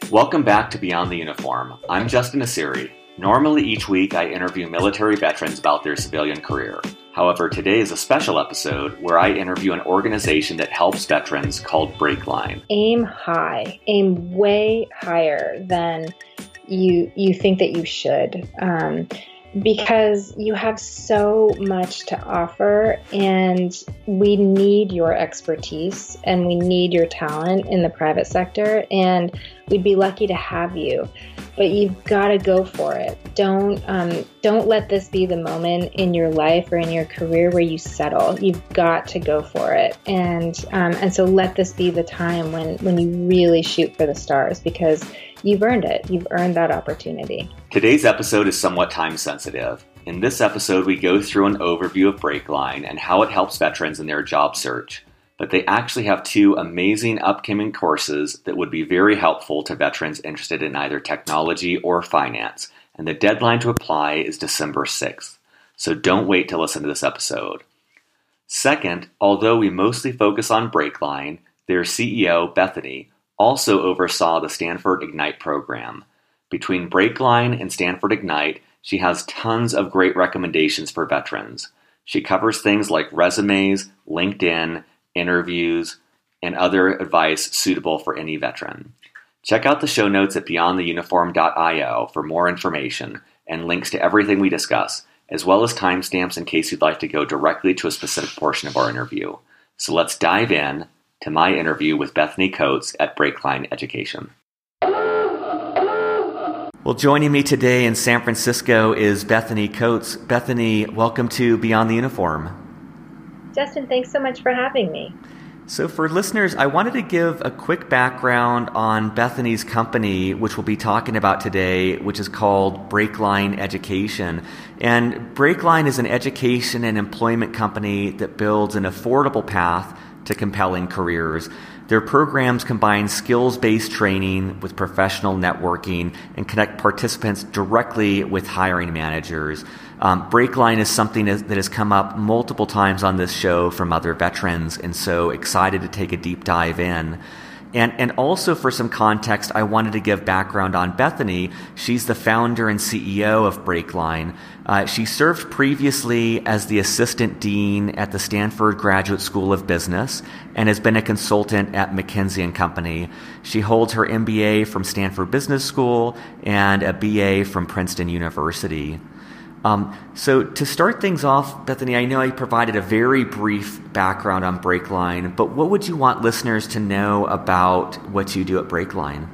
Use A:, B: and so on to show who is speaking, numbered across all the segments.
A: Welcome back to Beyond the Uniform. I'm Justin Asiri. Normally each week I interview military veterans about their civilian career. However, today is a special episode where I interview an organization that helps veterans called Breakline.
B: Aim high. Aim way higher than you think that you should. Because you have so much to offer, and we need your expertise and we need your talent in the private sector, and we'd be lucky to have you. But you've got to go for it. Don't let this be the moment in your life or in your career where you settle. You've got to go for it, and so let this be the time when you really shoot for the stars, because you've earned it. You've earned that opportunity.
A: Today's episode is somewhat time sensitive. In this episode, we go through an overview of Breakline and how it helps veterans in their job search. But they actually have two amazing upcoming courses that would be very helpful to veterans interested in either technology or finance. And the deadline to apply is December 6th. So don't wait to listen to this episode. Second, although we mostly focus on Breakline, their CEO, Bethany, also oversaw the Stanford Ignite program. Between Breakline and Stanford Ignite, she has tons of great recommendations for veterans. She covers things like resumes, LinkedIn, interviews, and other advice suitable for any veteran. Check out the show notes at beyondtheuniform.io for more information and links to everything we discuss, as well as timestamps in case you'd like to go directly to a specific portion of our interview. So let's dive in to my interview with Bethany Coates at Breakline Education. Well, joining me today in San Francisco is Bethany Coates. Bethany, welcome to Beyond the Uniform.
B: Justin, thanks so much for having me.
A: So for listeners, I wanted to give a quick background on Bethany's company, which we'll be talking about today, which is called Breakline Education. And Breakline is an education and employment company that builds an affordable path to compelling careers. Their programs combine skills-based training with professional networking and connect participants directly with hiring managers. Breakline is something that has come up multiple times on this show from other veterans, and so excited to take a deep dive in. And also for some context, I wanted to give background on Bethany. She's the founder and CEO of Breakline. She served previously as the assistant dean at the Stanford Graduate School of Business and has been a consultant at McKinsey & Company. She holds her MBA from Stanford Business School and a BA from Princeton University. So to start things off, Bethany, I know I provided a very brief background on Breakline, but what would you want listeners to know about what you do at Breakline?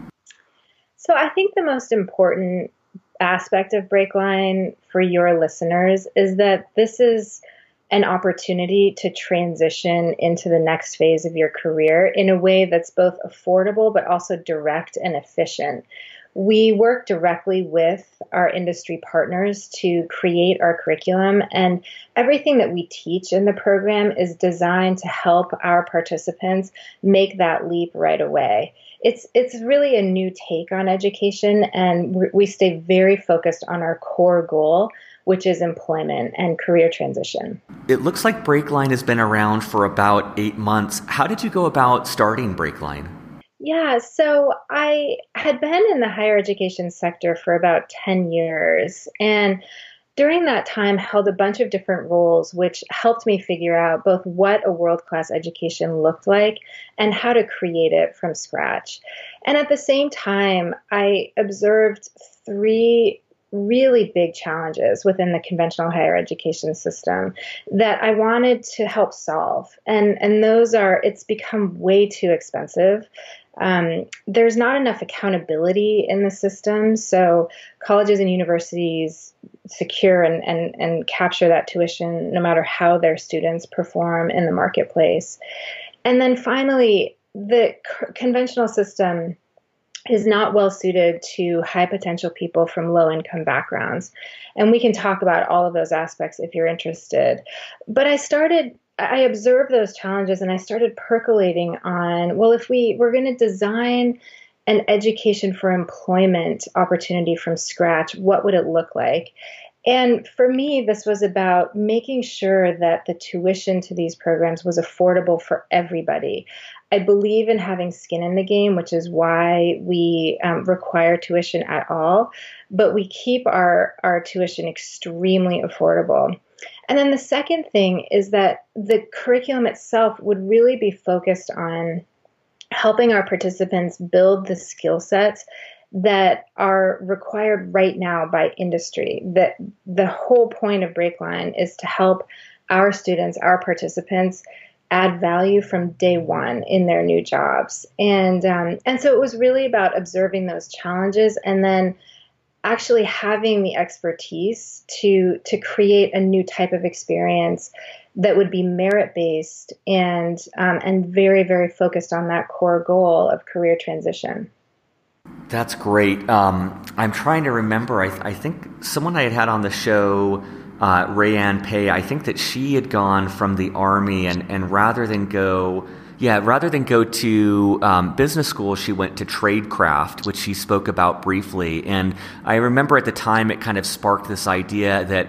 B: So I think the most important aspect of Breakline for your listeners is that this is an opportunity to transition into the next phase of your career in a way that's both affordable but also direct and efficient. We work directly with our industry partners to create our curriculum, and everything that we teach in the program is designed to help our participants make that leap right away. It's really a new take on education, and we stay very focused on our core goal, which is employment and career transition.
A: It looks like Breakline has been around for about 8 months. How did you go about starting Breakline?
B: Yeah, so I had been in the higher education sector for about 10 years, and during that time held a bunch of different roles, which helped me figure out both what a world-class education looked like and how to create it from scratch. And at the same time, I observed three really big challenges within the conventional higher education system that I wanted to help solve. And those are, it's become way too expensive. There's not enough accountability in the system. So colleges and universities secure and capture that tuition no matter how their students perform in the marketplace. And then finally, the conventional system is not well suited to high potential people from low income backgrounds. And we can talk about all of those aspects if you're interested. But I observed those challenges and I started percolating on, well, if we're going to design an education for employment opportunity from scratch, what would it look like? And for me, this was about making sure that the tuition to these programs was affordable for everybody. I believe in having skin in the game, which is why we require tuition at all, but we keep our tuition extremely affordable. And then the second thing is that the curriculum itself would really be focused on helping our participants build the skill sets that are required right now by industry. That the whole point of Breakline is to help our students, our participants, add value from day one in their new jobs. And so it was really about observing those challenges and then actually having the expertise to create a new type of experience that would be merit-based and very, very focused on that core goal of career transition.
A: That's great. I'm trying to remember. I think someone I had on the show, Rayanne Pay, I think that she had gone from the Army and rather than go to business school, she went to Tradecraft, which she spoke about briefly. And I remember at the time it kind of sparked this idea that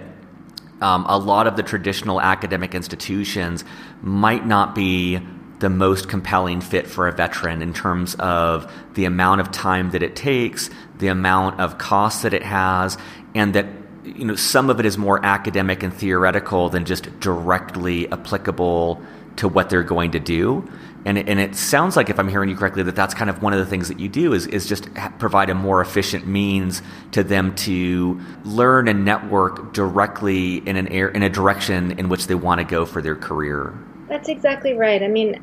A: a lot of the traditional academic institutions might not be the most compelling fit for a veteran in terms of the amount of time that it takes, the amount of cost that it has, and that some of it is more academic and theoretical than just directly applicable to what they're going to do. And it sounds like, if I'm hearing you correctly, that that's kind of one of the things that you do is just provide a more efficient means to them to learn and network directly in a direction in which they want to go for their career.
B: That's exactly right. I mean,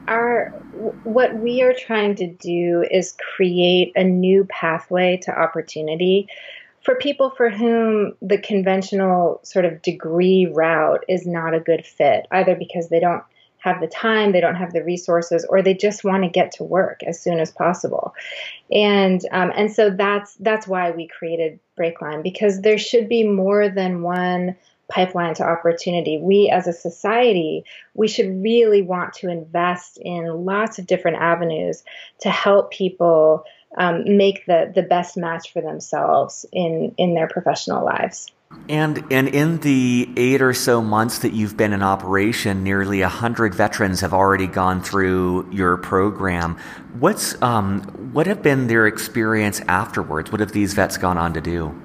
B: what we are trying to do is create a new pathway to opportunity for people for whom the conventional sort of degree route is not a good fit, either because they don't have the time, they don't have the resources, or they just want to get to work as soon as possible. And so that's why we created Breakline, because there should be more than one pipeline to opportunity. We as a society, we should really want to invest in lots of different avenues to help people make the best match for themselves in their professional lives.
A: And in the 8 or so months that you've been in operation, nearly 100 veterans have already gone through your program. What have been their experience afterwards? What have these vets gone on to do?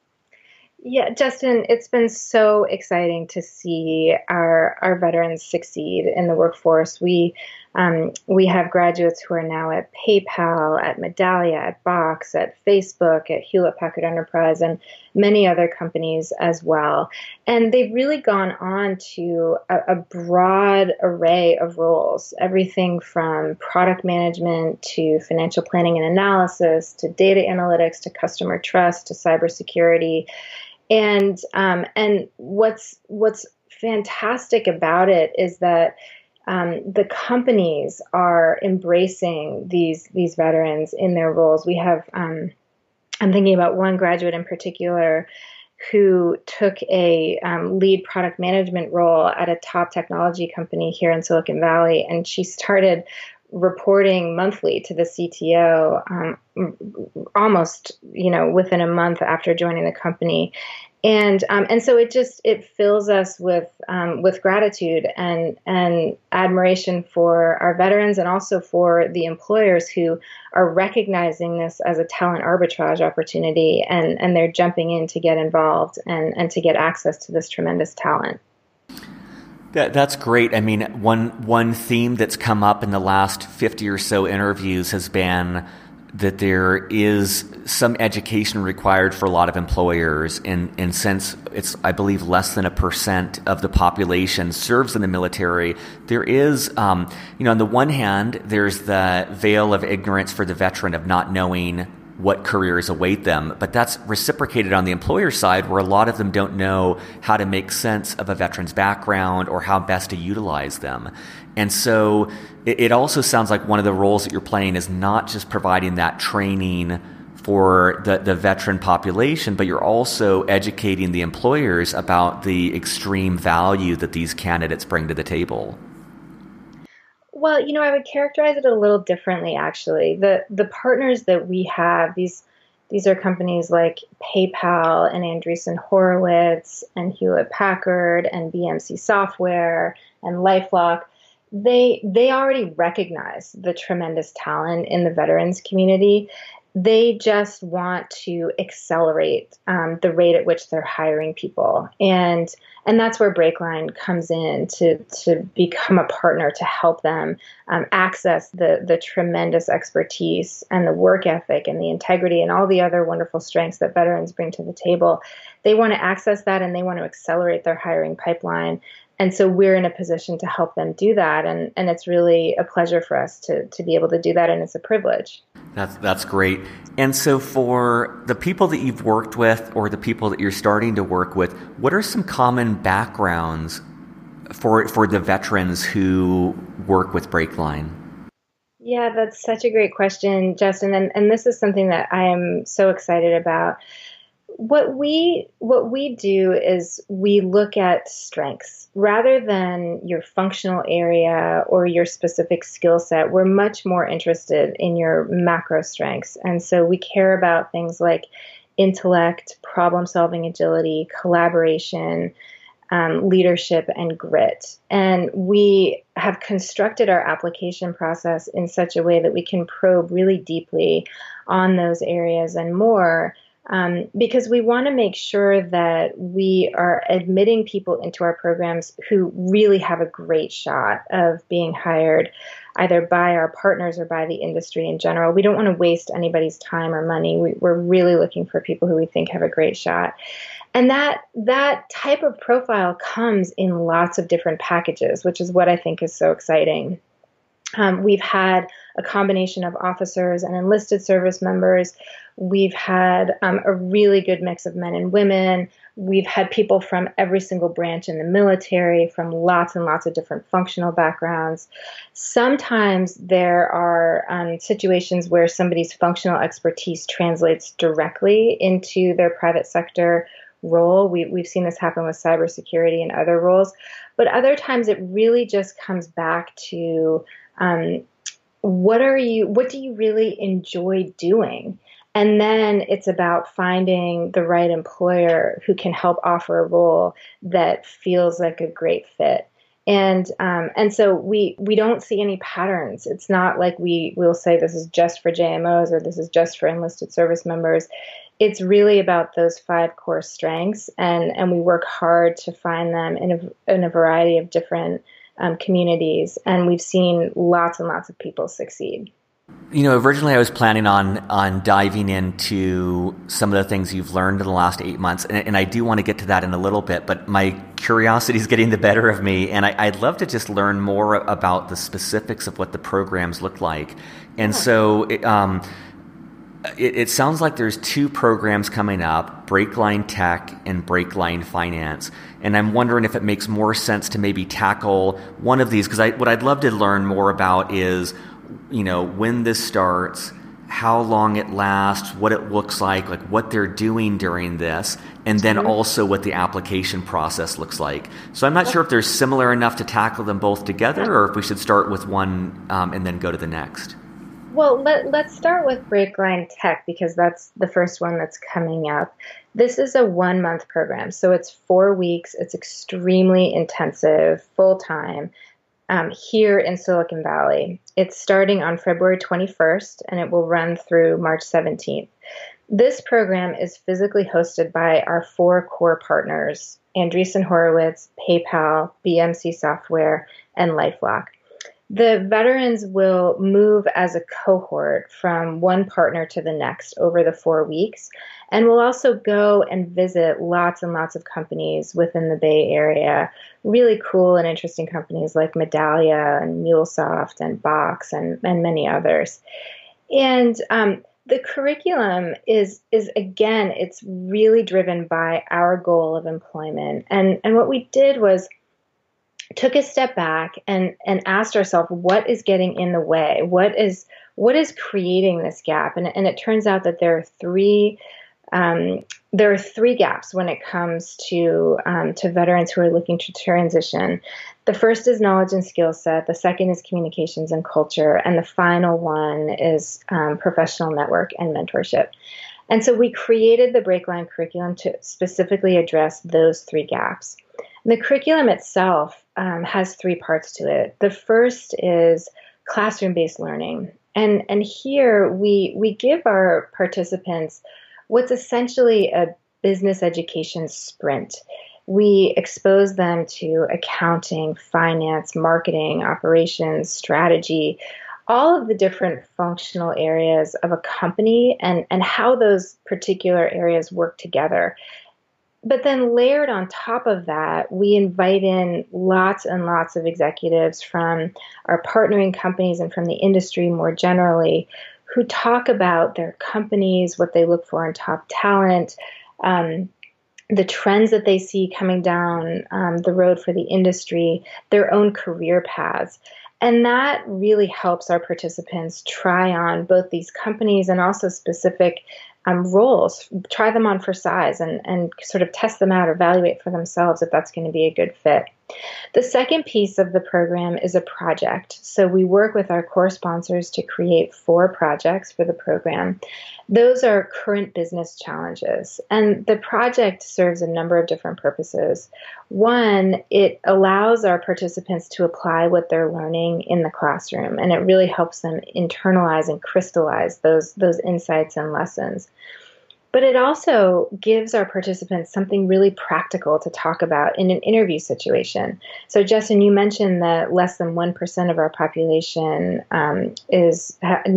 B: Yeah, Justin, it's been so exciting to see our veterans succeed in the workforce. We have graduates who are now at PayPal, at Medallia, at Box, at Facebook, at Hewlett Packard Enterprise, and many other companies as well. And they've really gone on to a broad array of roles, everything from product management to financial planning and analysis, to data analytics, to customer trust, to cybersecurity. And what's fantastic about it is that the companies are embracing these veterans in their roles. We have I'm thinking about one graduate in particular who took a lead product management role at a top technology company here in Silicon Valley, and she started reporting monthly to the CTO almost within a month after joining the company. And so it fills us with gratitude and admiration for our veterans and also for the employers who are recognizing this as a talent arbitrage opportunity and they're jumping in to get involved and to get access to this tremendous talent.
A: That's great. I mean, one theme that's come up in the last 50 or so interviews has been that there is some education required for a lot of employers, and since it's, I believe, less than 1% of the population serves in the military, there is, on the one hand, there's the veil of ignorance for the veteran of not knowing what careers await them. But that's reciprocated on the employer side, where a lot of them don't know how to make sense of a veteran's background or how best to utilize them. And so it also sounds like one of the roles that you're playing is not just providing that training for the veteran population, but you're also educating the employers about the extreme value that these candidates bring to the table.
B: Well, I would characterize it a little differently, actually. The partners that we have, these are companies like PayPal and Andreessen Horowitz and Hewlett Packard and BMC Software and LifeLock. they already recognize the tremendous talent in the veterans community. They just want to accelerate the rate at which they're hiring people, and that's where Breakline comes in to become a partner to help them access the tremendous expertise and the work ethic and the integrity and all the other wonderful strengths that veterans bring to the table. They want to access that, and they want to accelerate their hiring pipeline. And so we're in a position to help them do that. And it's really a pleasure for us to be able to do that. And it's a privilege.
A: That's great. And so for the people that you've worked with or the people that you're starting to work with, what are some common backgrounds for the veterans who work with Breakline?
B: Yeah, that's such a great question, Justin. And this is something that I am so excited about. What we do is we look at strengths rather than your functional area or your specific skill set. We're much more interested in your macro strengths. And so we care about things like intellect, problem solving agility, collaboration, leadership, and grit. And we have constructed our application process in such a way that we can probe really deeply on those areas and more. Because we want to make sure that we are admitting people into our programs who really have a great shot of being hired either by our partners or by the industry in general. We don't want to waste anybody's time or money. We're really looking for people who we think have a great shot. And that type of profile comes in lots of different packages, which is what I think is so exciting. We've had a combination of officers and enlisted service members. We've had a really good mix of men and women. We've had people from every single branch in the military, from lots and lots of different functional backgrounds. Sometimes there are situations where somebody's functional expertise translates directly into their private sector role. We've seen this happen with cybersecurity and other roles. But other times it really just comes back to what do you really enjoy doing? And then it's about finding the right employer who can help offer a role that feels like a great fit. And so we don't see any patterns. It's not like we'll say this is just for JMOs or this is just for enlisted service members. It's really about those 5 core strengths, and we work hard to find them in a variety of different communities, and we've seen lots and lots of people succeed.
A: You know, originally I was planning on diving into some of the things you've learned in the last 8 months, and I do want to get to that in a little bit, but my curiosity is getting the better of me, and I'd love to just learn more about the specifics of what the programs look like. And so it sounds like there's 2 programs coming up, Breakline Tech and Breakline Finance. And I'm wondering if it makes more sense to maybe tackle one of these, because what I'd love to learn more about is, you know, when this starts, how long it lasts, what it looks like what they're doing during this, and then also what the application process looks like. So I'm not sure if they're similar enough to tackle them both together, or if we should start with one and then go to the next.
B: Well, let's start with Breakline Tech because that's the first one that's coming up. This is a 1-month program, so it's 4 weeks. It's extremely intensive, full-time, here in Silicon Valley. It's starting on February 21st, and it will run through March 17th. This program is physically hosted by our 4 core partners, Andreessen Horowitz, PayPal, BMC Software, and LifeLock. The veterans will move as a cohort from one partner to the next over the 4 weeks, and will also go and visit lots and lots of companies within the Bay Area, really cool and interesting companies like Medallia and MuleSoft and Box and many others. And the curriculum is again, it's really driven by our goal of employment. And what we did was took a step back and asked ourselves, what is getting in the way? What is creating this gap? And it turns out that there are three gaps when it comes to veterans who are looking to transition. The first is knowledge and skill set. The second is communications and culture. And the final one is professional network and mentorship. And so we created the Breakline curriculum to specifically address those 3 gaps. And the curriculum itself has three parts to it. The first is classroom-based learning. And here we give our participants what's essentially a business education sprint. We expose them to accounting, finance, marketing, operations, strategy, all of the different functional areas of a company and how those particular areas work together. But then layered on top of that, we invite in lots and lots of executives from our partnering companies and from the industry more generally who talk about their companies, what they look for in top talent, the trends that they see coming down the road for the industry, their own career paths. And that really helps our participants try on both these companies and also specific roles, try them on for size and sort of test them out, evaluate for themselves if that's going to be a good fit. The second piece of the program is a project. So we work with our core sponsors to create 4 projects for the program. Those are current business challenges. And the project serves a number of different purposes. One, it allows our participants to apply what they're learning in the classroom, and it really helps them internalize and crystallize those insights and lessons. But it also gives our participants something really practical to talk about in an interview situation. So, Justin, you mentioned that less than 1% of our population has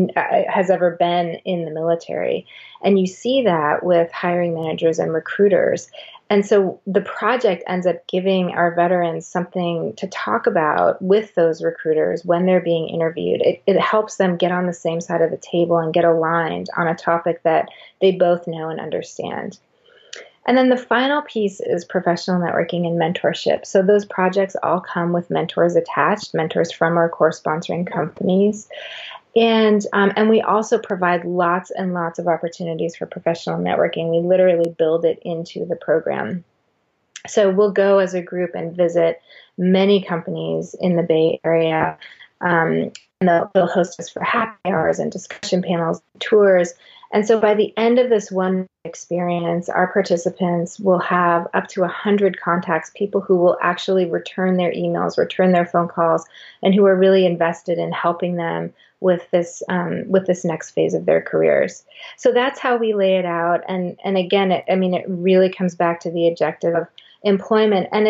B: ever been in the military. And you see that with hiring managers and recruiters. And so the project ends up giving our veterans something to talk about with those recruiters when they're being interviewed. It helps them get on the same side of the table and get aligned on a topic that they both know and understand. And then the final piece is professional networking and mentorship. So those projects all come with mentors attached, mentors from our core sponsoring companies. And we also provide lots and lots of opportunities for professional networking. We literally build it into the program. So we'll go as a group and visit many companies in the Bay Area. And they'll host us for happy hours and discussion panels, tours. And so by the end of this one experience, our participants will have up to 100 contacts, people who will actually return their emails, return their phone calls, and who are really invested in helping them with this next phase of their careers. So that's how we lay it out. And again, it really comes back to the objective of employment. And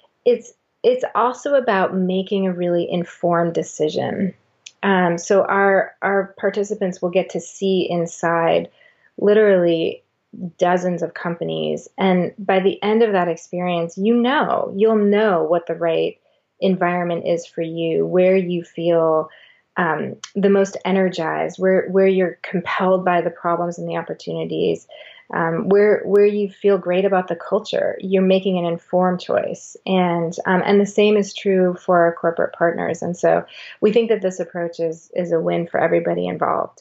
B: it's also about making a really informed decision. So our participants will get to see inside literally dozens of companies. And by the end of that experience, you'll know what the right environment is for you, where you feel the most energized, where you're compelled by the problems and the opportunities, where you feel great about the culture. You're making an informed choice, and the same is true for our corporate partners. And so we think that this approach is a win for everybody involved.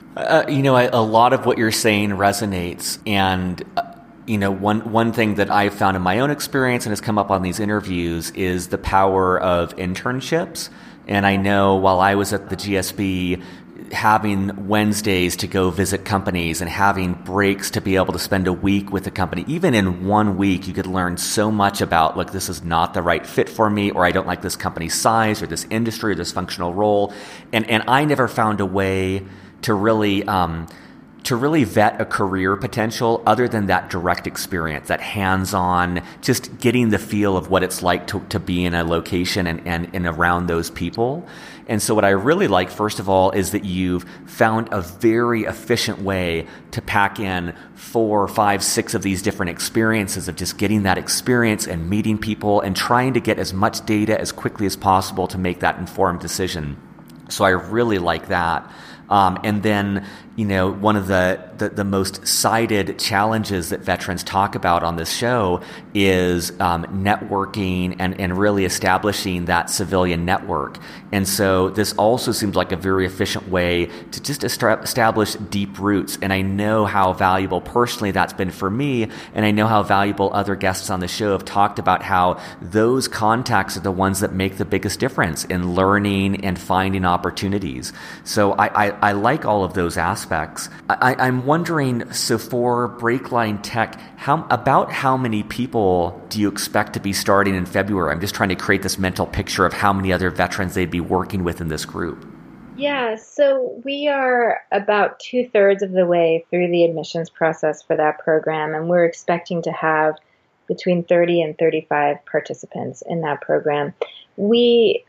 A: A lot of what you're saying resonates, and one thing that I've found in my own experience and has come up on these interviews is the power of internships. And I know while I was at the GSB, having Wednesdays to go visit companies and having breaks to be able to spend a week with the company, even in 1 week, you could learn so much about, look, this is not the right fit for me, or I don't like this company's size or this industry or this functional role. And I never found a way to really vet a career potential other than that direct experience, that hands-on, just getting the feel of what it's like to be in a location and around those people. And so what I really like, first of all, is that you've found a very efficient way to pack in 4, 5, 6 of these different experiences of just getting that experience and meeting people and trying to get as much data as quickly as possible to make that informed decision. So I really like that. And then, one of the most cited challenges that veterans talk about on this show is networking and really establishing that civilian network. And so this also seems like a very efficient way to just establish deep roots. And I know how valuable personally that's been for me. And I know how valuable other guests on the show have talked about how those contacts are the ones that make the biggest difference in learning and finding opportunities. So I I like all of those aspects. I'm wondering, so for Breakline Tech, about how many people do you expect to be starting in February? I'm just trying to create this mental picture of how many other veterans they'd be working with in this group.
B: Yeah, so we are about two-thirds of the way through the admissions process for that program, and we're expecting to have between 30 and 35 participants in that program. We,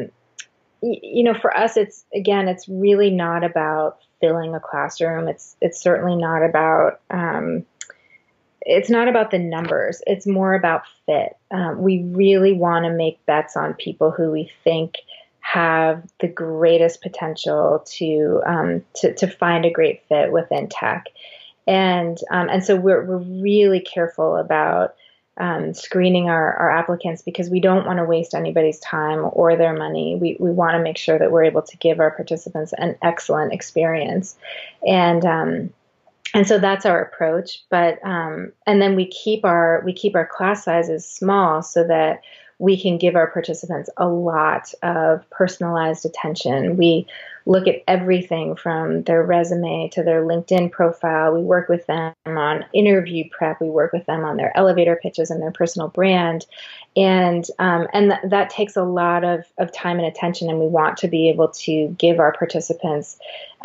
B: for us, it's really not about filling a classroom. It's certainly not about, it's not about the numbers. It's more about fit. We really want to make bets on people who we think have the greatest potential to find a great fit within tech, and so we're really careful about screening our applicants, because we don't want to waste anybody's time or their money. We want to make sure that we're able to give our participants an excellent experience, and so that's our approach. But and then we keep our class sizes small so that we can give our participants a lot of personalized attention. We look at everything from their resume to their LinkedIn profile. We work with them on interview prep. We work with them on their elevator pitches and their personal brand. And that takes a lot of time and attention, and we want to be able to give our participants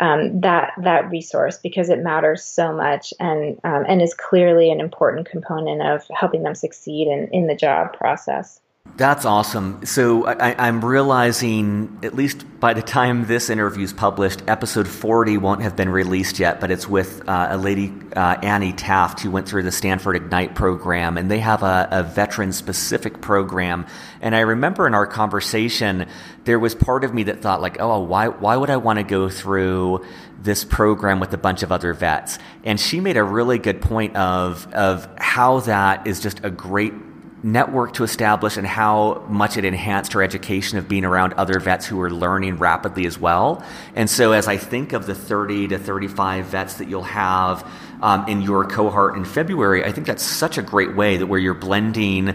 B: that resource, because it matters so much, and is clearly an important component of helping them succeed in the job process.
A: That's awesome. So I'm realizing, at least by the time this interview is published, episode 40 won't have been released yet, but it's with a lady, Annie Taft, who went through the Stanford Ignite program, and they have a veteran-specific program. And I remember in our conversation, there was part of me that thought, like, oh, why would I want to go through this program with a bunch of other vets? And she made a really good point of how that is just a great network to establish, and how much it enhanced her education of being around other vets who are learning rapidly as well. And so as I think of the 30 to 35 vets that you'll have in your cohort in February, I think that's such a great way that where you're blending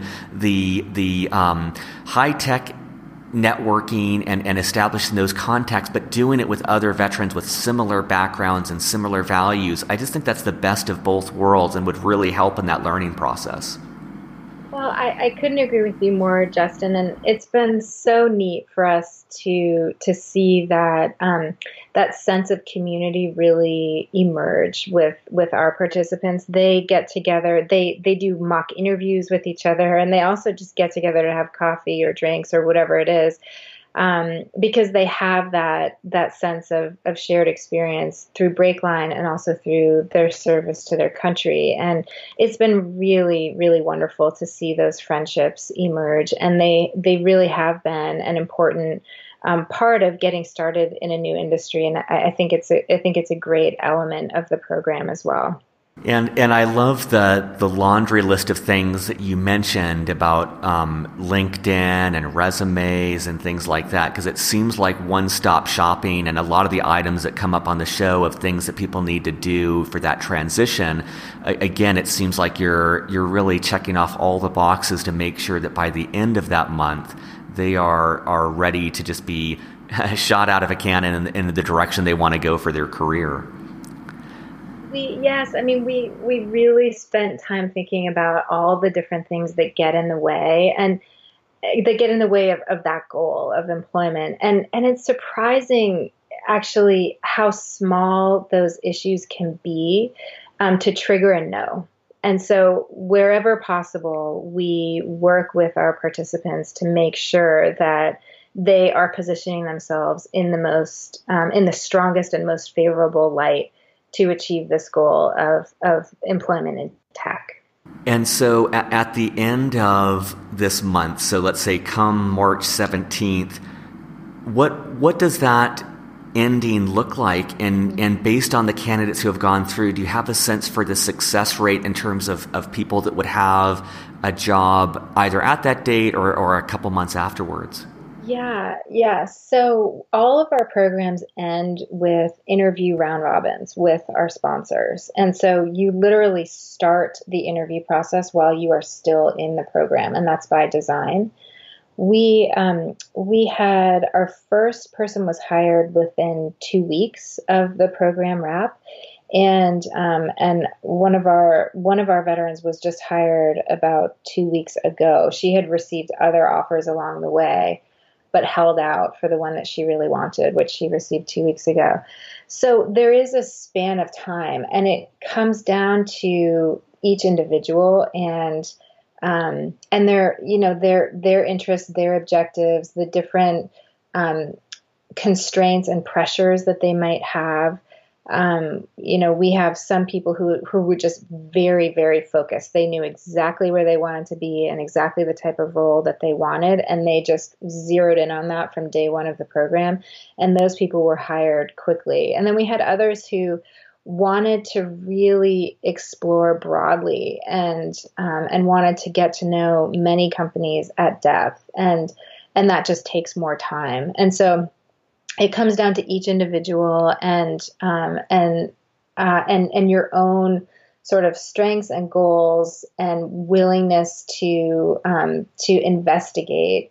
A: the high-tech networking and establishing those contacts, but doing it with other veterans with similar backgrounds and similar values. I just think that's the best of both worlds and would really help in that learning process.
B: Well, I couldn't agree with you more, Justin, and it's been so neat for us to see that that sense of community really emerge with our participants. They get together, they do mock interviews with each other, and they also just get together to have coffee or drinks or whatever it is. Because they have that sense of shared experience through Breakline and also through their service to their country. And it's been really, really wonderful to see those friendships emerge. And they really have been an important part of getting started in a new industry. And I think it's a great element of the program as well.
A: And I love the laundry list of things that you mentioned about LinkedIn and resumes and things like that, because it seems like one-stop shopping, and a lot of the items that come up on the show of things that people need to do for that transition. Again, it seems like you're really checking off all the boxes to make sure that by the end of that month, they are ready to just be shot out of a cannon in the direction they want to go for their career.
B: We really spent time thinking about all the different things that get in the way, and that get in the way of that goal of employment. And it's surprising, actually, how small those issues can be to trigger a no. And so wherever possible, we work with our participants to make sure that they are positioning themselves in the strongest and most favorable light to achieve this goal of employment in tech.
A: And so at the end of this month, so let's say come March 17th, what does that ending look like? And based on the candidates who have gone through, do you have a sense for the success rate in terms of people that would have a job either at that date or a couple months afterwards?
B: Yeah. So all of our programs end with interview round robins with our sponsors. And so you literally start the interview process while you are still in the program, and that's by design. We had our first person was hired within 2 weeks of the program wrap, and one of our veterans was just hired about 2 weeks ago. She had received other offers along the way, but held out for the one that she really wanted, which she received 2 weeks ago. So there is a span of time, and it comes down to each individual and their interests, their objectives, the different um, constraints and pressures that they might have. We have some people who were just very, very focused. They knew exactly where they wanted to be and exactly the type of role that they wanted, and they just zeroed in on that from day one of the program. And those people were hired quickly. And then we had others who wanted to really explore broadly and wanted to get to know many companies at depth, and that just takes more time. And so it comes down to each individual and your own sort of strengths and goals and willingness to investigate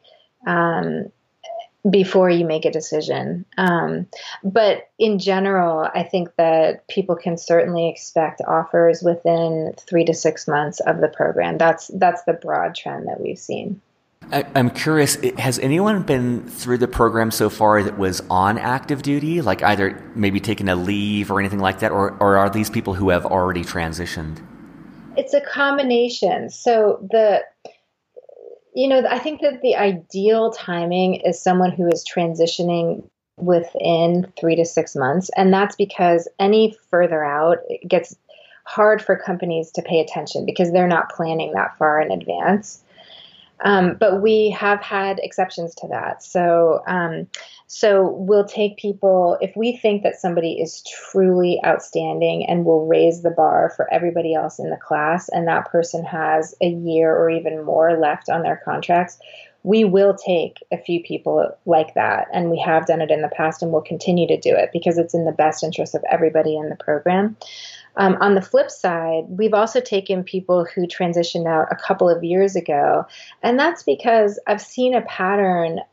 B: before you make a decision. But in general, I think that people can certainly expect offers within 3 to 6 months of the program. That's the broad trend that we've seen.
A: I'm curious, has anyone been through the program so far that was on active duty, like either maybe taking a leave or anything like that, or are these people who have already transitioned?
B: It's a combination. I think that the ideal timing is someone who is transitioning within 3 to 6 months. And that's because any further out, it gets hard for companies to pay attention because they're not planning that far in advance. But we have had exceptions to that. So we'll take people, if we think that somebody is truly outstanding and will raise the bar for everybody else in the class, and that person has a year or even more left on their contracts, we will take a few people like that. And we have done it in the past and will continue to do it because it's in the best interest of everybody in the program. On the flip side, we've also taken people who transitioned out a couple of years ago, and that's because I've seen a pattern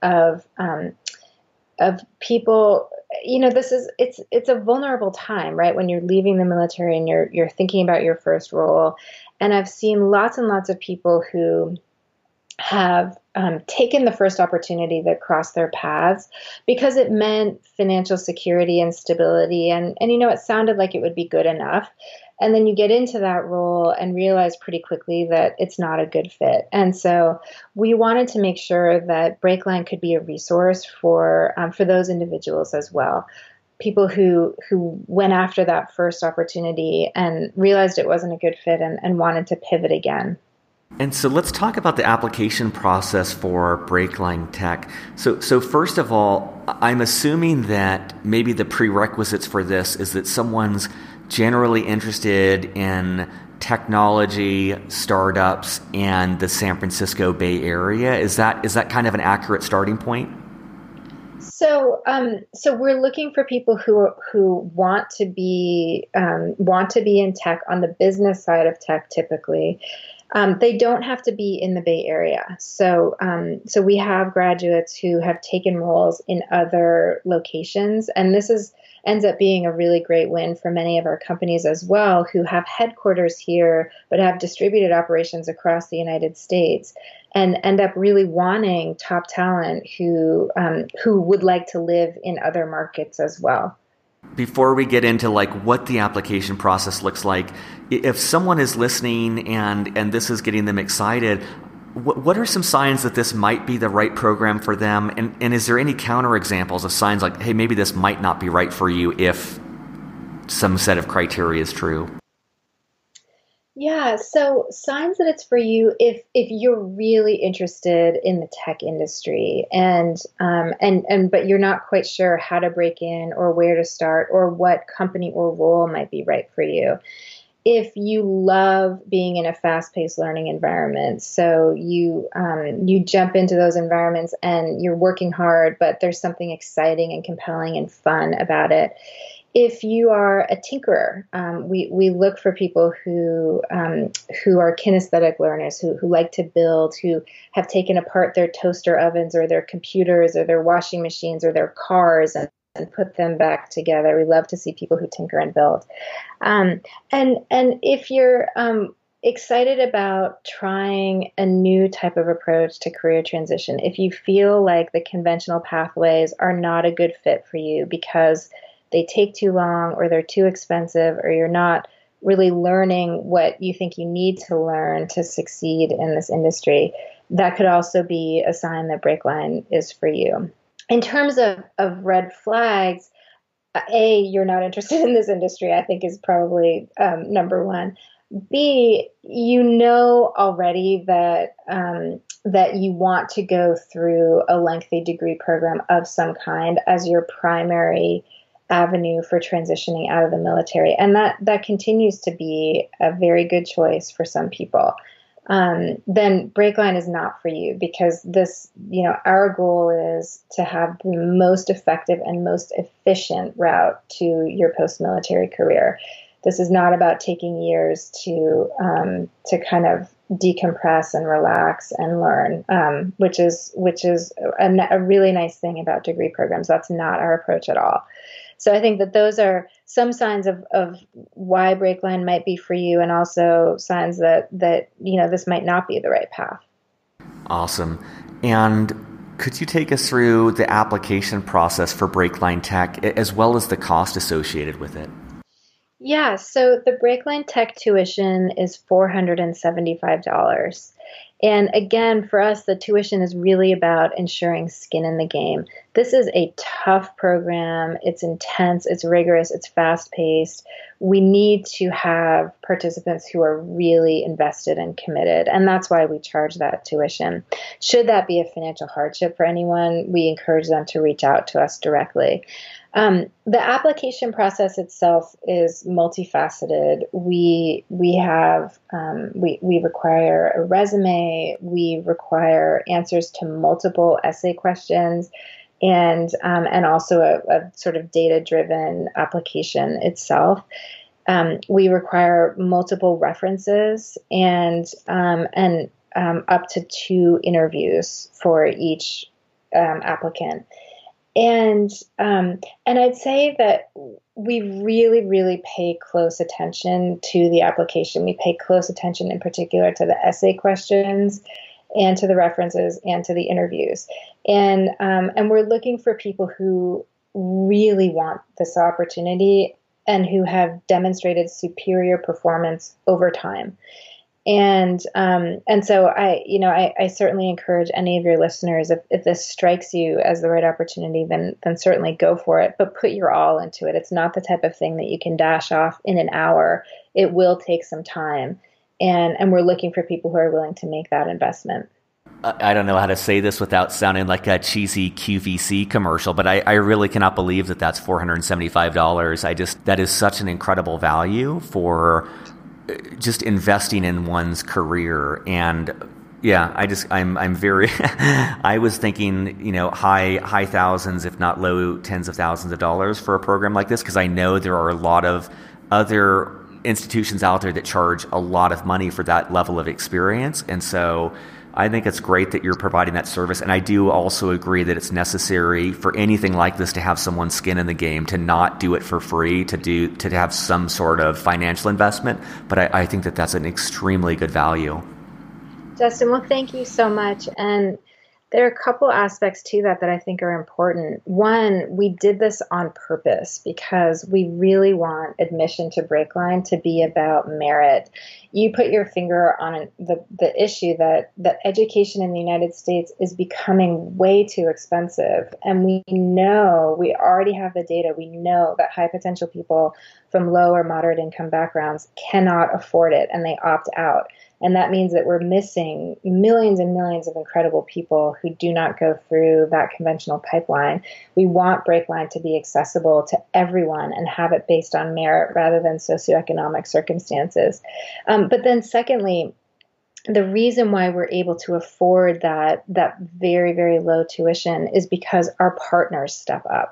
B: of people. It's a vulnerable time, right? When you're leaving the military and you're thinking about your first role, and I've seen lots and lots of people who have taken the first opportunity that crossed their paths because it meant financial security and stability. And it sounded like it would be good enough. And then you get into that role and realize pretty quickly that it's not a good fit. And so we wanted to make sure that Breakline could be a resource for those individuals as well. People who went after that first opportunity and realized it wasn't a good fit and wanted to pivot again.
A: And so let's talk about the application process for Breakline Tech. So first of all, I'm assuming that maybe the prerequisites for this is that someone's generally interested in technology, startups, and the San Francisco Bay Area. Is that kind of an accurate starting point?
B: So we're looking for people who want to be in tech on the business side of tech typically. They don't have to be in the Bay Area. So we have graduates who have taken roles in other locations, and ends up being a really great win for many of our companies as well, who have headquarters here but have distributed operations across the United States, and end up really wanting top talent who would like to live in other markets as well.
A: Before we get into like what the application process looks like, if someone is listening and this is getting them excited, what are some signs that this might be the right program for them? And is there any counterexamples of signs like, hey, maybe this might not be right for you if some set of criteria is true?
B: Yeah, so signs that it's for you if you're really interested in the tech industry and but you're not quite sure how to break in or where to start or what company or role might be right for you. If you love being in a fast-paced learning environment, so you jump into those environments and you're working hard, but there's something exciting and compelling and fun about it. If you are a tinkerer, we look for people who are kinesthetic learners, who like to build, who have taken apart their toaster ovens or their computers or their washing machines or their cars and put them back together. We love to see people who tinker and build. And if you're excited about trying a new type of approach to career transition, if you feel like the conventional pathways are not a good fit for you because they take too long or they're too expensive or you're not really learning what you think you need to learn to succeed in this industry, that could also be a sign that Breakline is for you. In terms of red flags, A, you're not interested in this industry, I think is probably number one. B, you know already that that you want to go through a lengthy degree program of some kind as your primary avenue for transitioning out of the military. And that continues to be a very good choice for some people. Then Breakline is not for you because this, our goal is to have the most effective and most efficient route to your post-military career. This is not about taking years to kind of decompress and relax and learn, which is a really nice thing about degree programs. That's not our approach at all. So I think that those are some signs of why Breakline might be for you, and also signs that this might not be the right path.
A: Awesome. And could you take us through the application process for Breakline Tech as well as the cost associated with it?
B: Yeah, so the Breakline Tech tuition is $475. And again, for us, the tuition is really about ensuring skin in the game. This is a tough program. It's intense, it's rigorous, it's fast-paced. We need to have participants who are really invested and committed, and that's why we charge that tuition. Should that be a financial hardship for anyone, we encourage them to reach out to us directly. The application process itself is multifaceted. We require a resume. We require answers to multiple essay questions, and also a sort of data-driven application itself. We require multiple references and up to 2 interviews for each applicant. And I'd say that we really, really pay close attention to the application. We pay close attention in particular to the essay questions and to the references and to the interviews. And we're looking for people who really want this opportunity and who have demonstrated superior performance over time. And so I certainly encourage any of your listeners, if this strikes you as the right opportunity, then certainly go for it, but put your all into it. It's not the type of thing that you can dash off in an hour. It will take some time. And we're looking for people who are willing to make that investment.
A: I don't know how to say this without sounding like a cheesy QVC commercial, but I really cannot believe that that's $475. That is such an incredible value for just investing in one's career. And yeah, I'm very, I was thinking, high thousands, if not low tens of thousands of dollars for a program like this, because I know there are a lot of other institutions out there that charge a lot of money for that level of experience. And so I think it's great that you're providing that service. And I do also agree that it's necessary for anything like this to have someone's skin in the game, to not do it for free, to have some sort of financial investment. But I think that that's an extremely good value.
B: Justin, well, thank you so much. And there are a couple aspects to that I think are important. One, we did this on purpose because we really want admission to Breakline to be about merit. You put your finger on the issue that education in the United States is becoming way too expensive. And we already have the data. We know that high potential people from low or moderate income backgrounds cannot afford it and they opt out. And that means that we're missing millions and millions of incredible people who do not go through that conventional pipeline. We want Breakline to be accessible to everyone and have it based on merit rather than socioeconomic circumstances. But then secondly, the reason why we're able to afford that very, very low tuition is because our partners step up.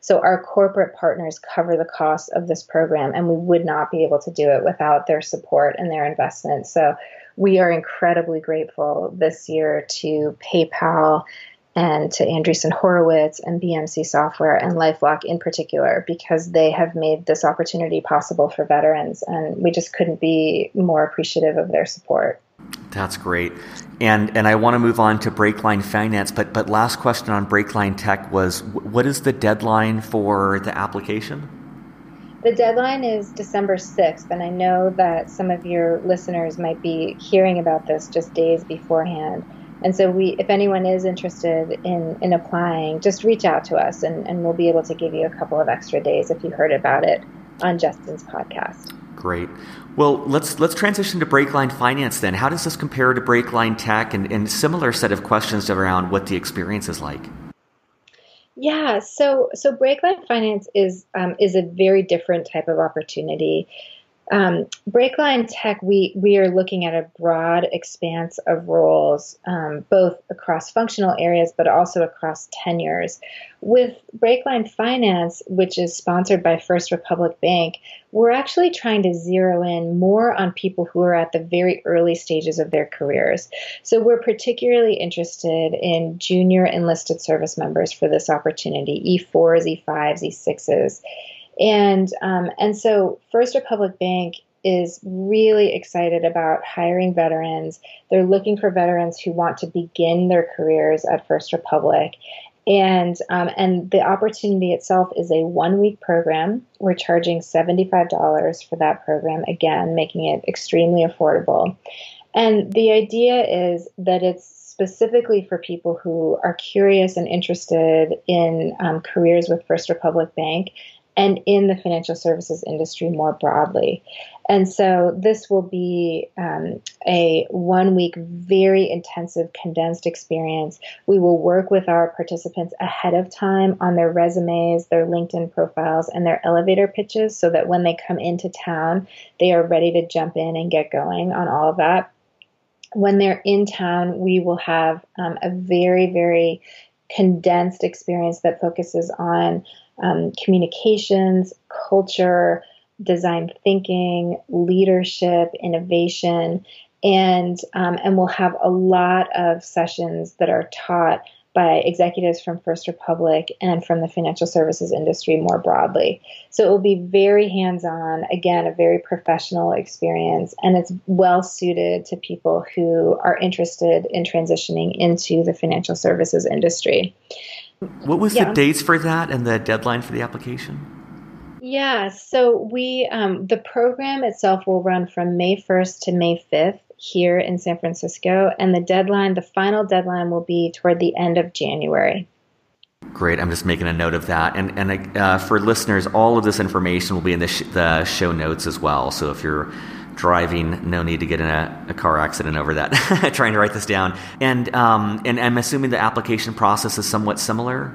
B: So our corporate partners cover the cost of this program, and we would not be able to do it without their support and their investment. So we are incredibly grateful this year to PayPal and to Andreessen Horowitz and BMC Software and LifeLock in particular, because they have made this opportunity possible for veterans, and we just couldn't be more appreciative of their support.
A: That's great. And I want to move on to Breakline Finance, but last question on Breakline Tech was, what is the deadline for the application?
B: The deadline is December 6th, and I know that some of your listeners might be hearing about this just days beforehand. And so if anyone is interested in applying, just reach out to us and we'll be able to give you a couple of extra days if you heard about it on Justin's podcast.
A: Great. Well, let's transition to Breakline Finance then. How does this compare to Breakline Tech, and similar set of questions around what the experience is like?
B: Yeah, so Breakline Finance is a very different type of opportunity. Breakline Tech, we are looking at a broad expanse of roles, both across functional areas, but also across tenures. With Breakline Finance, which is sponsored by First Republic Bank, we're actually trying to zero in more on people who are at the very early stages of their careers. So we're particularly interested in junior enlisted service members for this opportunity, E4s, E5s, E6s. And so First Republic Bank is really excited about hiring veterans. They're looking for veterans who want to begin their careers at First Republic. And the opportunity itself is a 1-week program. We're charging $75 for that program, again, making it extremely affordable. And the idea is that it's specifically for people who are curious and interested in careers with First Republic Bank and in the financial services industry more broadly. And so this will be a 1-week, very intensive, condensed experience. We will work with our participants ahead of time on their resumes, their LinkedIn profiles, and their elevator pitches so that when they come into town, they are ready to jump in and get going on all of that. When they're in town, we will have a very, very condensed experience that focuses on communications, culture, design thinking, leadership, innovation, and we'll have a lot of sessions that are taught by executives from First Republic and from the financial services industry more broadly. So it will be very hands-on, again, a very professional experience, and it's well suited to people who are interested in transitioning into the financial services industry.
A: What was the dates for that and the deadline for the application?
B: Yeah, so the program itself will run from May 1st to May 5th here in San Francisco, and the final deadline will be toward the end of January.
A: Great. I'm just making a note of that. And for listeners, all of this information will be in the show notes as well. So if you're driving, no need to get in a car accident over that, trying to write this down. And I'm assuming the application process is somewhat similar?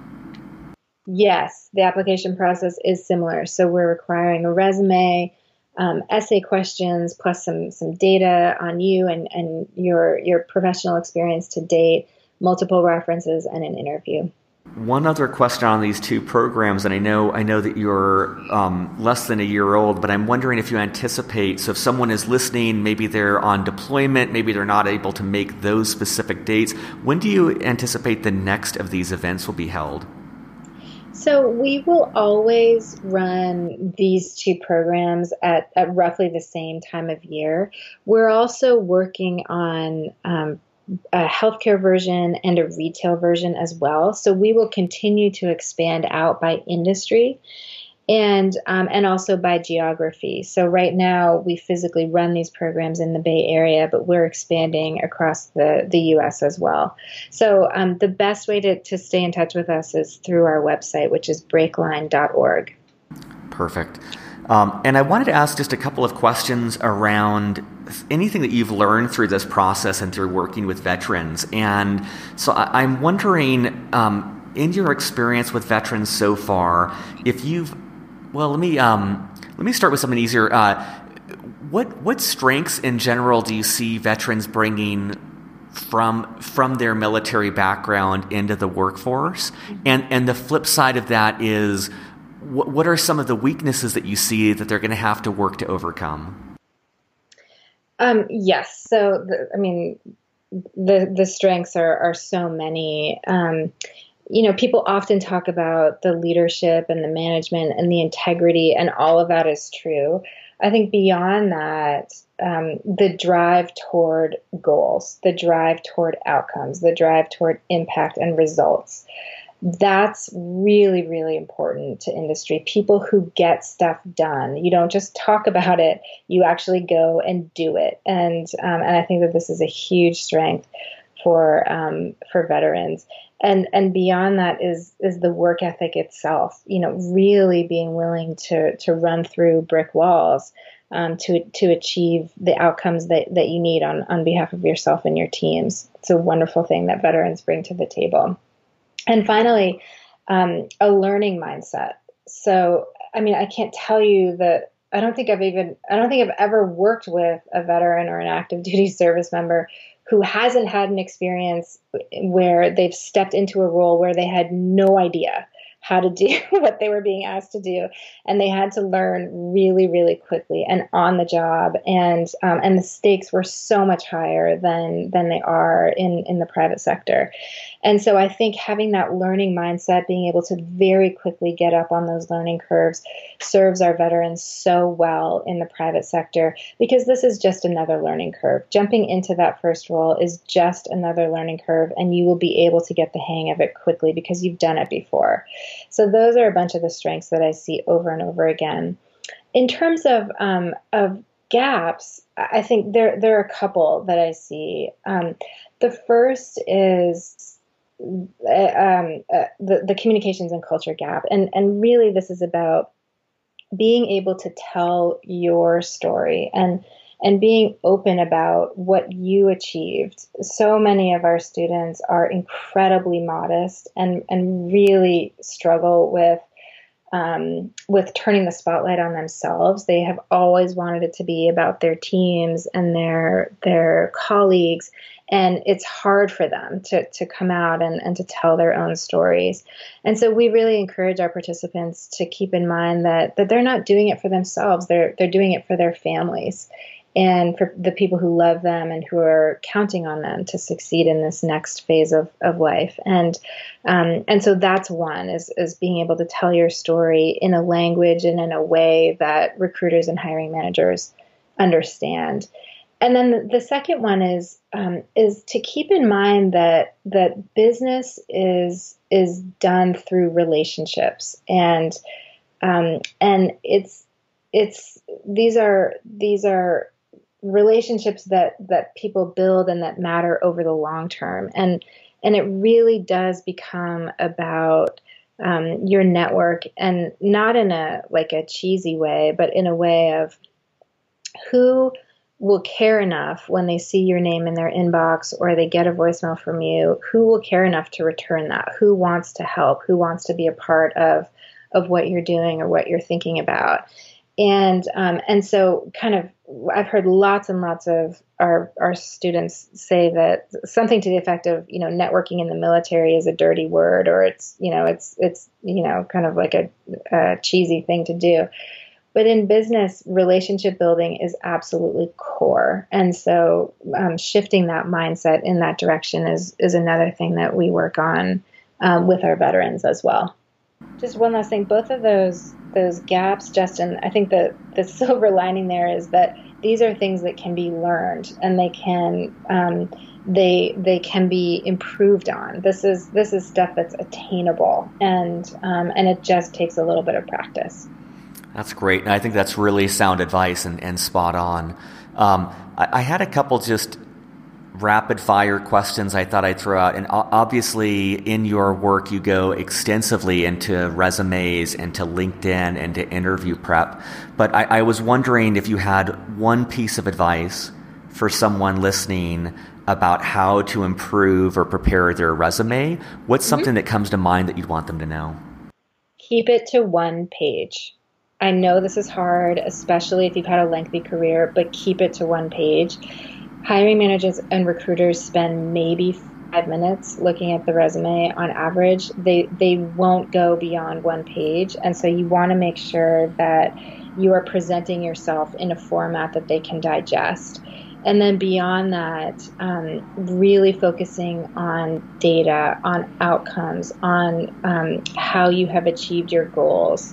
B: Yes, the application process is similar. So we're requiring a resume, essay questions, plus some data on you and your professional experience to date, multiple references, and an interview.
A: One other question on these two programs, and I know that you're less than a year old, but I'm wondering if you anticipate, so if someone is listening, maybe they're on deployment, maybe they're not able to make those specific dates, when do you anticipate the next of these events will be held?
B: So we will always run these two programs at roughly the same time of year. We're also working on a healthcare version and a retail version as well. So we will continue to expand out by industry and also by geography. So right now we physically run these programs in the Bay Area, but we're expanding across the U.S. as well. So the best way to stay in touch with us is through our website, which is breakline.org.
A: Perfect. And I wanted to ask just a couple of questions around anything that you've learned through this process and through working with veterans. And so I'm wondering, in your experience with veterans so far, if you've, well, let me start with something easier. What strengths in general do you see veterans bringing from their military background into the workforce? And the flip side of that is, what are some of the weaknesses that you see that they're going to have to work to overcome?
B: Yes. So, the strengths are so many. People often talk about the leadership and the management and the integrity, and all of that is true. I think beyond that, the drive toward goals, the drive toward outcomes, the drive toward impact and results, that's really, really important to industry. People who get stuff done. You don't just talk about it, you actually go and do it. And I think that this is a huge strength for veterans. And beyond that is the work ethic itself, really being willing to run through brick walls to achieve the outcomes that you need on behalf of yourself and your teams. It's a wonderful thing that veterans bring to the table. And finally, a learning mindset. So, I can't tell you that I don't think I've ever worked with a veteran or an active duty service member who hasn't had an experience where they've stepped into a role where they had no idea how to do what they were being asked to do. And they had to learn really, really quickly and on the job. And the stakes were so much higher than they are in the private sector. And so I think having that learning mindset, being able to very quickly get up on those learning curves, serves our veterans so well in the private sector, because this is just another learning curve. Jumping into that first role is just another learning curve, and you will be able to get the hang of it quickly because you've done it before. So those are a bunch of the strengths that I see over and over again. In terms of gaps, I think there are a couple that I see. The first is the communications and culture gap. And really this is about being able to tell your story and being open about what you achieved. So many of our students are incredibly modest and really struggle with turning the spotlight on themselves. They have always wanted it to be about their teams and their colleagues. And it's hard for them to come out and to tell their own stories. And so we really encourage our participants to keep in mind that they're not doing it for themselves. They're doing it for their families and for the people who love them and who are counting on them to succeed in this next phase of life. And so that's one is being able to tell your story in a language and in a way that recruiters and hiring managers understand. And then the second one is to keep in mind that business is done through relationships, and these are relationships that people build and that matter over the long term, and it really does become about your network, and not in a cheesy way, but in a way of who will care enough when they see your name in their inbox or they get a voicemail from you, who will care enough to return that, who wants to help, who wants to be a part of what you're doing or what you're thinking about. And so kind of, I've heard lots and lots of our students say that something to the effect of, networking in the military is a dirty word, or it's kind of like a cheesy thing to do. But in business, relationship building is absolutely core. And so shifting that mindset in that direction is another thing that we work on with our veterans as well. Just one last thing, both of those gaps, Justin, I think that the silver lining there is that these are things that can be learned, and they can be improved on. This is stuff that's attainable, and it just takes a little bit of practice.
A: That's great. And I think that's really sound advice and spot on. I had a couple just rapid fire questions I thought I'd throw out. And obviously in your work, you go extensively into resumes and to LinkedIn and to interview prep. But I was wondering if you had one piece of advice for someone listening about how to improve or prepare their resume. What's something that comes to mind that you'd want them to know?
B: Keep it to one page. I know this is hard, especially if you've had a lengthy career, but keep it to one page. Hiring managers and recruiters spend maybe 5 minutes looking at the resume on average. They won't go beyond one page, and so you want to make sure that you are presenting yourself in a format that they can digest. And then beyond that, really focusing on data, on outcomes, on how you have achieved your goals,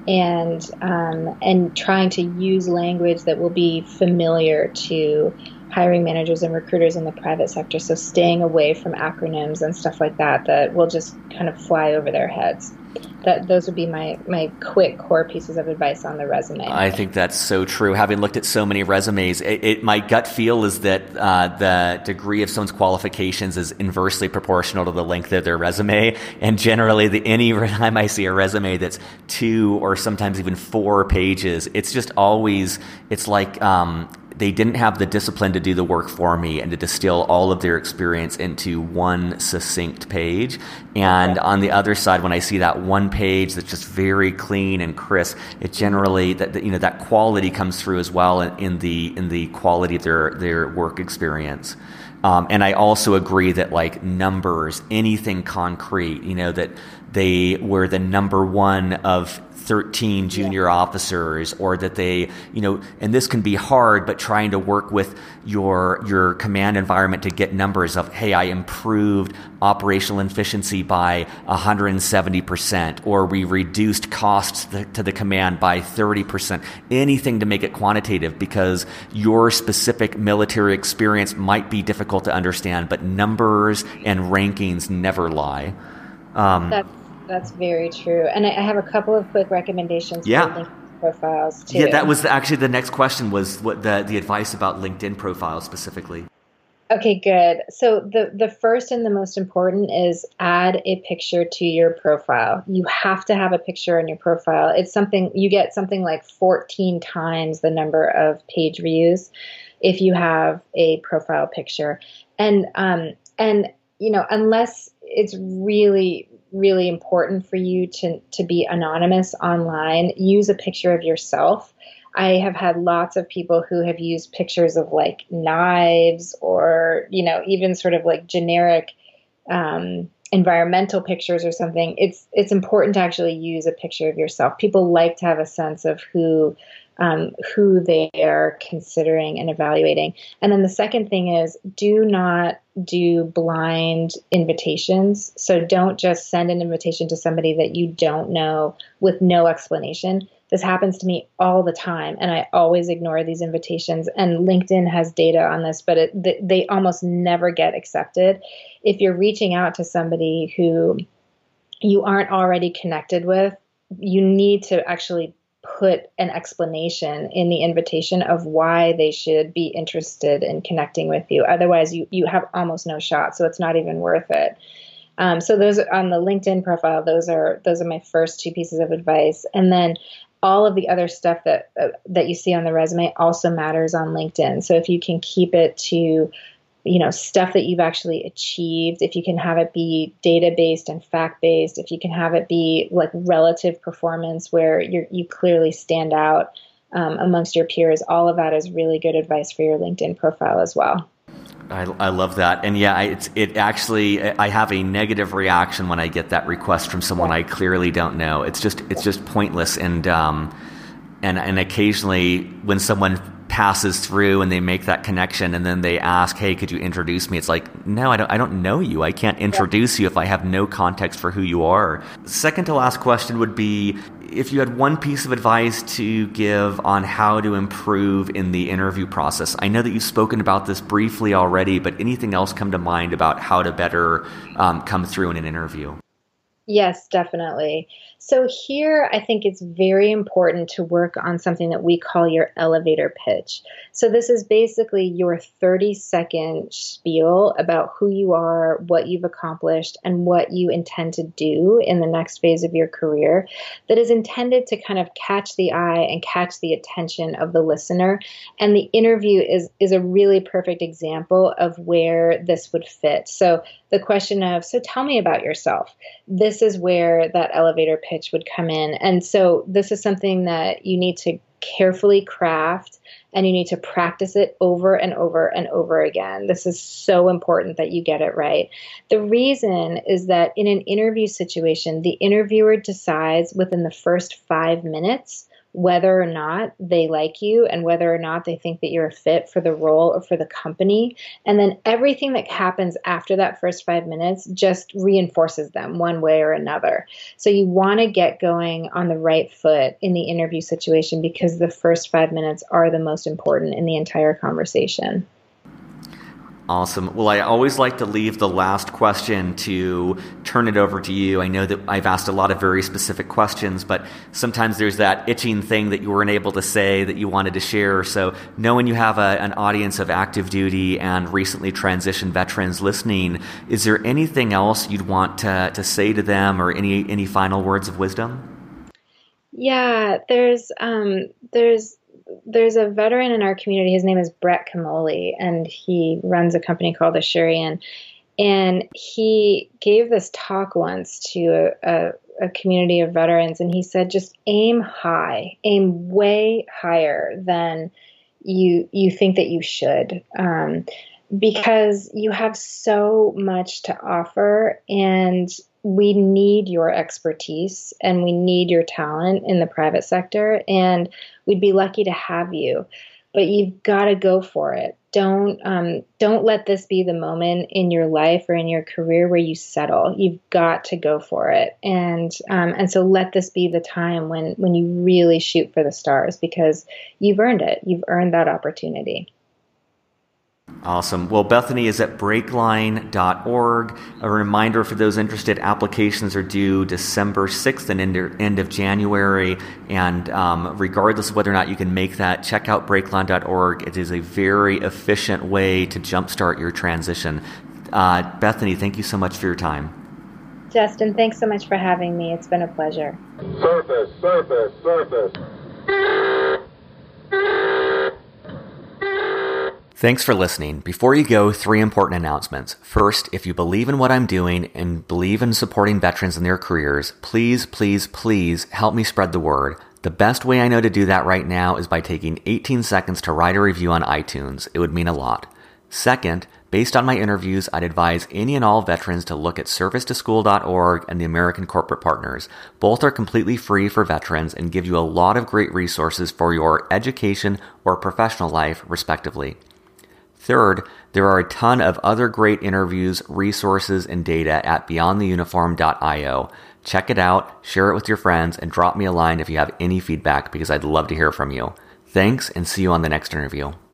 B: and trying to use language that will be familiar to hiring managers and recruiters in the private sector. So staying away from acronyms and stuff like that that will just kind of fly over their heads. Those would be my quick core pieces of advice on the resume.
A: I think that's so true. Having looked at so many resumes, my gut feel is that the degree of someone's qualifications is inversely proportional to the length of their resume. And generally, any time I see a resume that's 2 or sometimes even 4 pages, it's just always, it's like they didn't have the discipline to do the work for me and to distill all of their experience into one succinct page. And on the other side, when I see that one page that's just very clean and crisp, it generally that quality comes through as well in the quality of their work experience. And I also agree that like numbers, anything concrete, that they were the number 1 of 13 junior officers, or that they, and this can be hard, but trying to work with your command environment to get numbers of, hey, I improved operational efficiency by 170%, or we reduced costs to the command by 30%, anything to make it quantitative, because your specific military experience might be difficult to understand, but numbers and rankings never lie.
B: That's very true. And I have a couple of quick recommendations for LinkedIn profiles too.
A: Yeah, that was actually the next question, was what the advice about LinkedIn profiles specifically.
B: Okay, good. So the first and the most important is add a picture to your profile. You have to have a picture on your profile. It's something you get something like 14 times the number of page views if you have a profile picture. And unless it's really really important for you to be anonymous online, use a picture of yourself. I have had lots of people who have used pictures of like knives or, even sort of like generic environmental pictures or something. It's important to actually use a picture of yourself. People like to have a sense of who they are considering and evaluating. And then the second thing is, do not do blind invitations. So don't just send an invitation to somebody that you don't know with no explanation. This happens to me all the time, and I always ignore these invitations. And LinkedIn has data on this, but they almost never get accepted. If you're reaching out to somebody who you aren't already connected with, you need to actually put an explanation in the invitation of why they should be interested in connecting with you. Otherwise, you have almost no shot, so it's not even worth it. So those on the LinkedIn profile, those are my first 2 pieces of advice. And then all of the other stuff that you see on the resume also matters on LinkedIn. So if you can keep it to stuff that you've actually achieved, if you can have it be data-based and fact-based, if you can have it be like relative performance where you clearly stand out amongst your peers, all of that is really good advice for your LinkedIn profile as well.
A: I love that. And yeah, I have a negative reaction when I get that request from someone I clearly don't know. It's just pointless. And occasionally when someone passes through and they make that connection and then they ask, hey, could you introduce me? It's like, no, I don't know you. I can't introduce you if I have no context for who you are. Second to last question would be, if you had one piece of advice to give on how to improve in the interview process. I know that you've spoken about this briefly already, but anything else come to mind about how to better come through in an interview?
B: Yes, definitely. So here, I think it's very important to work on something that we call your elevator pitch. So this is basically your 30-second spiel about who you are, what you've accomplished, and what you intend to do in the next phase of your career that is intended to kind of catch the eye and catch the attention of the listener. And the interview is a really perfect example of where this would fit. So the question of, so tell me about yourself. This is where that elevator pitch would come in. And so this is something that you need to carefully craft, and you need to practice it over and over and over again. This is so important that you get it right. The reason is that in an interview situation, the interviewer decides within the first 5 minutes whether or not they like you and whether or not they think that you're a fit for the role or for the company. And then everything that happens after that first 5 minutes just reinforces them one way or another. So you want to get going on the right foot in the interview situation because the first 5 minutes are the most important in the entire conversation.
A: Awesome. Well, I always like to leave the last question to turn it over to you. I know that I've asked a lot of very specific questions, but sometimes there's that itching thing that you weren't able to say that you wanted to share. So knowing you have an audience of active duty and recently transitioned veterans listening, is there anything else you'd want to say to them or any final words of wisdom?
B: Yeah, there's a veteran in our community. His name is Brett Camoli, and he runs a company called Asurian. And he gave this talk once to a community of veterans, and he said, just aim high, aim way higher than you think that you should, because you have so much to offer, and we need your expertise and we need your talent in the private sector, and we'd be lucky to have you, but you've got to go for it. Don't let this be the moment in your life or in your career where you settle. You've got to go for it. And so let this be the time when you really shoot for the stars, because you've earned it. You've earned that opportunity.
A: Awesome. Well, Bethany is at breakline.org. A reminder for those interested, applications are due December 6th and end of January. And regardless of whether or not you can make that, check out breakline.org. It is a very efficient way to jumpstart your transition. Bethany, thank you so much for your time.
B: Justin, thanks so much for having me. It's been a pleasure.
C: Surface.
A: Thanks for listening. Before you go, 3 important announcements. First, if you believe in what I'm doing and believe in supporting veterans in their careers, please help me spread the word. The best way I know to do that right now is by taking 18 seconds to write a review on iTunes. It would mean a lot. Second, based on my interviews, I'd advise any and all veterans to look at servicetoschool.org and the American Corporate Partners. Both are completely free for veterans and give you a lot of great resources for your education or professional life, respectively. Third, there are a ton of other great interviews, resources, and data at beyondtheuniform.io. Check it out, share it with your friends, and drop me a line if you have any feedback, because I'd love to hear from you. Thanks, and see you on the next interview.